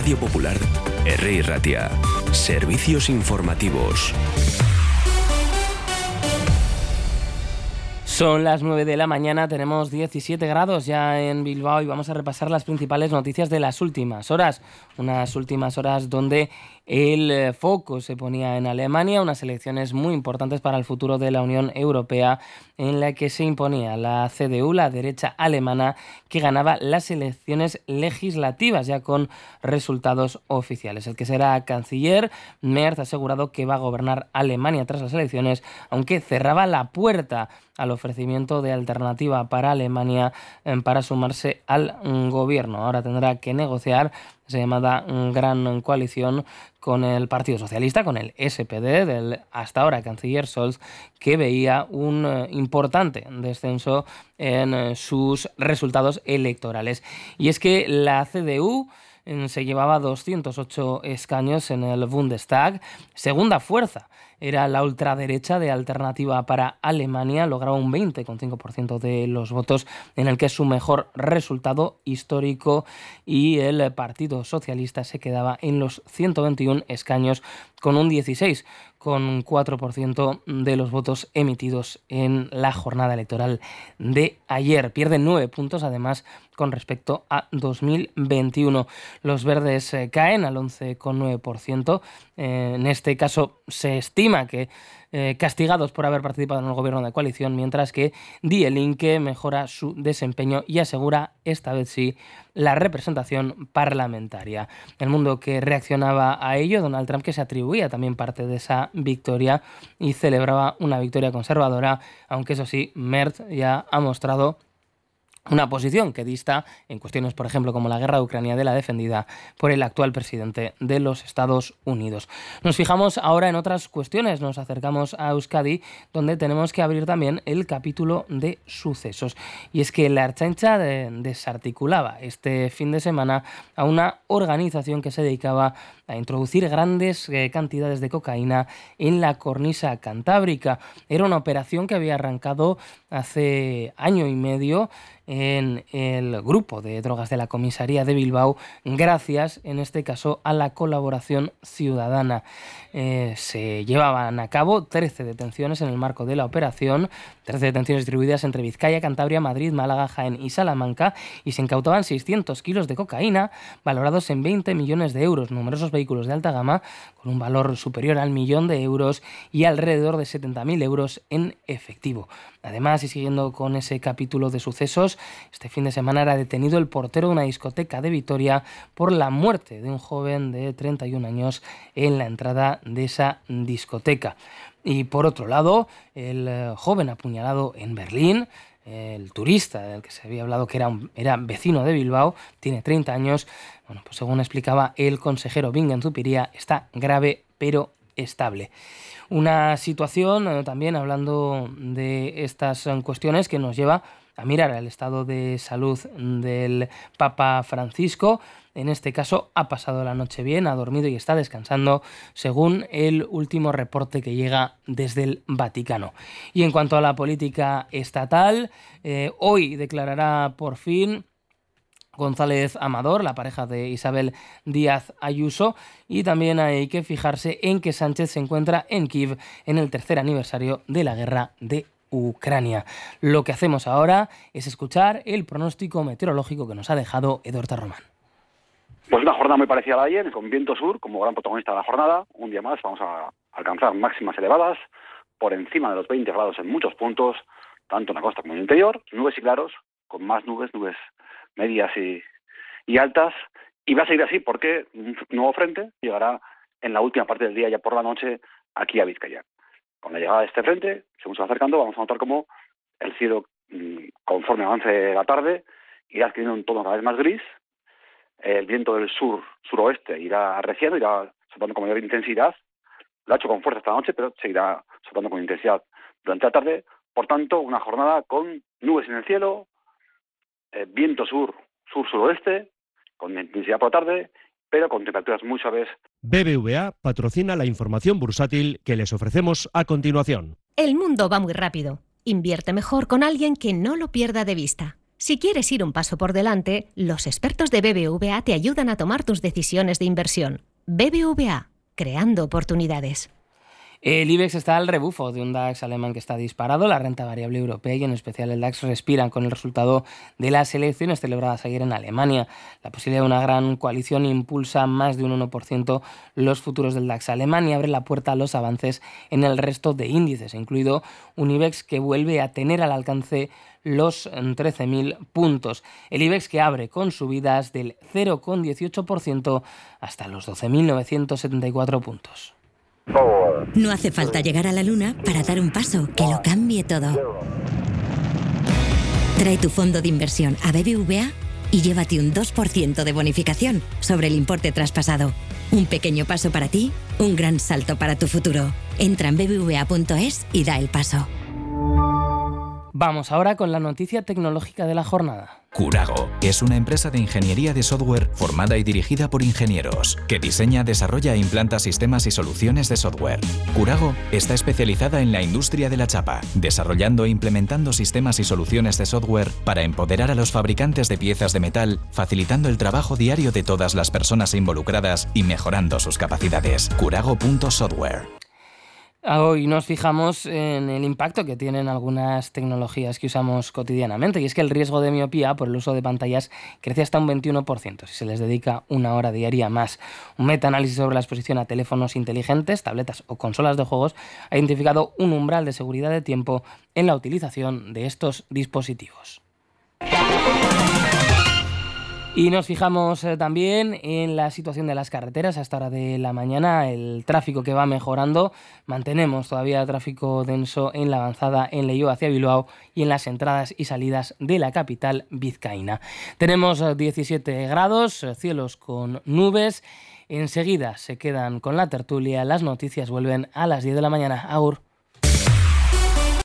Radio Popular, Herri Ratia. Servicios informativos. Son las 9 de la mañana, tenemos 17 grados ya en Bilbao y vamos a repasar las principales noticias de las últimas horas. Unas últimas horas donde el foco se ponía en Alemania, unas elecciones muy importantes para el futuro de la Unión Europea, en la que se imponía la CDU, la derecha alemana, que ganaba las elecciones legislativas ya con resultados oficiales. El que será canciller, Merz, ha asegurado que va a gobernar Alemania tras las elecciones, aunque cerraba la puerta al ofrecimiento de alternativa para Alemania para sumarse al gobierno. Ahora tendrá que negociar esa llamada gran coalición con el Partido Socialista, con el SPD del hasta ahora canciller Scholz, que veía un importante descenso en sus resultados electorales. Y es que la CDU se llevaba 208 escaños en el Bundestag. Segunda fuerza era la ultraderecha de Alternativa para Alemania, lograba un 20,5% de los votos, en el que es su mejor resultado histórico, y el Partido Socialista se quedaba en los 121 escaños con un 16,4% de los votos emitidos en la jornada electoral de ayer. Pierden 9 puntos además con respecto a 2021. Los verdes caen al 11,9%. En este caso se estima que castigados por haber participado en el gobierno de coalición, mientras que Die Linke mejora su desempeño y asegura, esta vez sí, la representación parlamentaria. El Mundo, que reaccionaba a ello, Donald Trump, que se atribuía también parte de esa victoria y celebraba una victoria conservadora, aunque eso sí, Merz ya ha mostrado una posición que dista en cuestiones, por ejemplo, como la guerra de Ucrania, de la defendida por el actual presidente de los Estados Unidos. Nos fijamos ahora en otras cuestiones, nos acercamos a Euskadi, donde tenemos que abrir también el capítulo de sucesos. Y es que la Ertzaintza desarticulaba este fin de semana a una organización que se dedicaba a introducir grandes cantidades de cocaína en la cornisa cantábrica. Era una operación que había arrancado hace año y medio en el grupo de drogas de la comisaría de Bilbao, gracias, en este caso, a la colaboración ciudadana. Se llevaban a cabo 13 detenciones en el marco de la operación, 13 detenciones distribuidas entre Vizcaya, Cantabria, Madrid, Málaga, Jaén y Salamanca, y se incautaban 600 kilos de cocaína, valorados en 20 millones de euros, numerosos vehículos de alta gama con un valor superior al 1.000.000 de euros y alrededor de 70.000 euros en efectivo. Además, y siguiendo con ese capítulo de sucesos, este fin de semana era detenido el portero de una discoteca de Vitoria por la muerte de un joven de 31 años en la entrada de esa discoteca. Y por otro lado, el joven apuñalado en Berlín, el turista del que se había hablado que era vecino de Bilbao, tiene 30 años. Bueno, pues según explicaba el consejero Bingen Zupiria, está grave pero estable. Una situación, también hablando de estas cuestiones, que nos lleva a mirar el estado de salud del Papa Francisco. En este caso ha pasado la noche bien, ha dormido y está descansando, según el último reporte que llega desde el Vaticano. Y en cuanto a la política estatal, hoy declarará por fin González Amador, la pareja de Isabel Díaz Ayuso, y también hay que fijarse en que Sánchez se encuentra en Kiev en el tercer aniversario de la guerra de Ucrania. Lo que hacemos ahora es escuchar el pronóstico meteorológico que nos ha dejado Eduardo Román. Pues una jornada muy parecida a la de ayer, con viento sur como gran protagonista de la jornada. Un día más vamos a alcanzar máximas elevadas, por encima de los 20 grados en muchos puntos, tanto en la costa como en el interior, nubes y claros, con más nubes medias y altas, y va a seguir así porque un nuevo frente llegará en la última parte del día, ya por la noche, aquí a Vizcaya. Con la llegada de este frente, según se va acercando, vamos a notar cómo el cielo, conforme avance la tarde, irá adquiriendo un tono cada vez más gris. El viento del suroeste irá arreciando, irá soplando con mayor intensidad. Lo ha hecho con fuerza esta noche, pero seguirá soplando con intensidad durante la tarde. Por tanto, una jornada con nubes en el cielo, viento suroeste, con intensidad por la tarde, pero con temperaturas muy suaves. BBVA patrocina la información bursátil que les ofrecemos a continuación. El mundo va muy rápido. Invierte mejor con alguien que no lo pierda de vista. Si quieres ir un paso por delante, los expertos de BBVA te ayudan a tomar tus decisiones de inversión. BBVA, creando oportunidades. El IBEX está al rebufo de un DAX alemán que está disparado. La renta variable europea y en especial el DAX respiran con el resultado de las elecciones celebradas ayer en Alemania. La posibilidad de una gran coalición impulsa más de un 1% los futuros del DAX alemán y abre la puerta a los avances en el resto de índices, incluido un IBEX que vuelve a tener al alcance los 13.000 puntos. El IBEX que abre con subidas del 0,18% hasta los 12.974 puntos. No hace falta llegar a la luna para dar un paso que lo cambie todo. Trae tu fondo de inversión a BBVA y llévate un 2% de bonificación sobre el importe traspasado. Un pequeño paso para ti, un gran salto para tu futuro. Entra en bbva.es y da el paso. Vamos ahora con la noticia tecnológica de la jornada. Curago es una empresa de ingeniería de software formada y dirigida por ingenieros, que diseña, desarrolla e implanta sistemas y soluciones de software. Curago está especializada en la industria de la chapa, desarrollando e implementando sistemas y soluciones de software para empoderar a los fabricantes de piezas de metal, facilitando el trabajo diario de todas las personas involucradas y mejorando sus capacidades. Curago.software. Hoy nos fijamos en el impacto que tienen algunas tecnologías que usamos cotidianamente, y es que el riesgo de miopía por el uso de pantallas crece hasta un 21% si se les dedica una hora diaria más. Un metaanálisis sobre la exposición a teléfonos inteligentes, tabletas o consolas de juegos ha identificado un umbral de seguridad de tiempo en la utilización de estos dispositivos. Y nos fijamos también en la situación de las carreteras. A esta hora de la mañana el tráfico que va mejorando. Mantenemos todavía tráfico denso en la avanzada en Leioa hacia Bilbao y en las entradas y salidas de la capital vizcaína. Tenemos 17 grados, cielos con nubes. Enseguida se quedan con la tertulia. Las noticias vuelven a las 10 de la mañana. Agur.